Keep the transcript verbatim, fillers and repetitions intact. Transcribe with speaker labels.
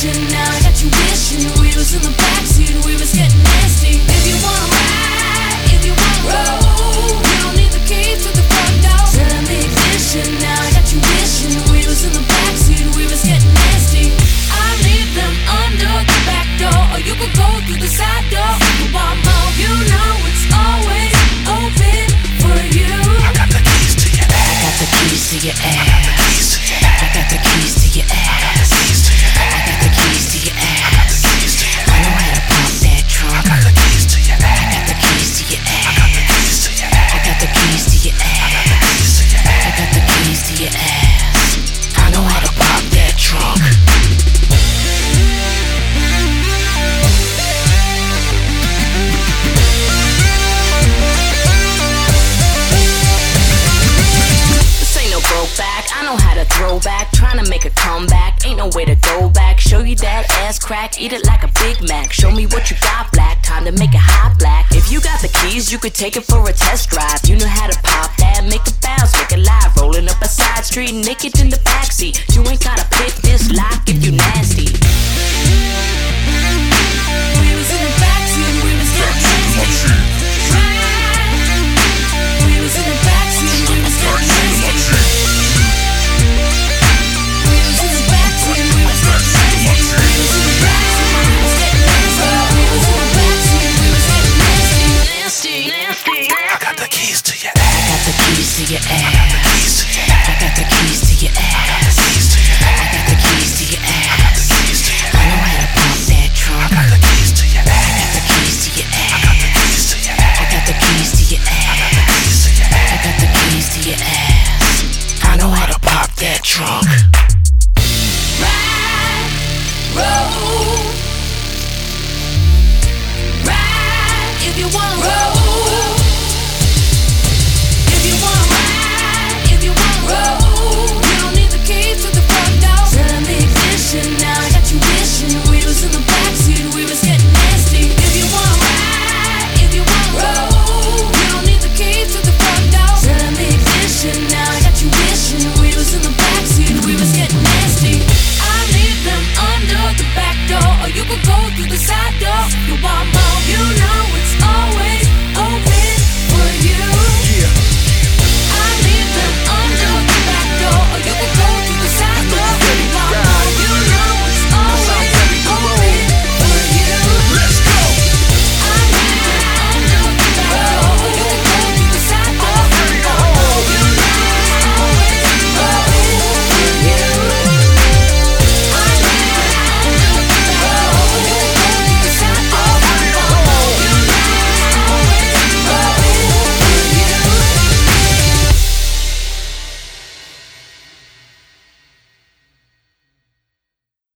Speaker 1: ignition. Now I got you wishing we was in the backseat, we was getting nasty. If you wanna ride, if you wanna roll, you don't need the key to the front door. Turn the ignition. Now I got you wishing we was in the backseat, we was getting nasty. I leave them under the back door, or you could go through the side door. You want more, you know it's always open for you.
Speaker 2: I got the keys to your ass.
Speaker 3: I got the keys to your ass. I got the keys to your ass. I got the keys to your ass. I know how to pump that trunk.
Speaker 2: I got the keys to your ass.
Speaker 3: I got the keys to your ass.
Speaker 2: I got the keys to your ass.
Speaker 3: I got the keys to your ass. I got the keys to your ass. I know how to pop that trunk. Back. I know how to throw back, trying to make a comeback. Ain't no way to go back. Show you that ass crack, eat it like a Big Mac. Show me what you got, black. Time to make it hot, black. If you got the keys, you could take it for a test drive. You know how to pop that, make it bounce, make it live. Rolling up a side street, naked in the backseat. You ain't gotta pick this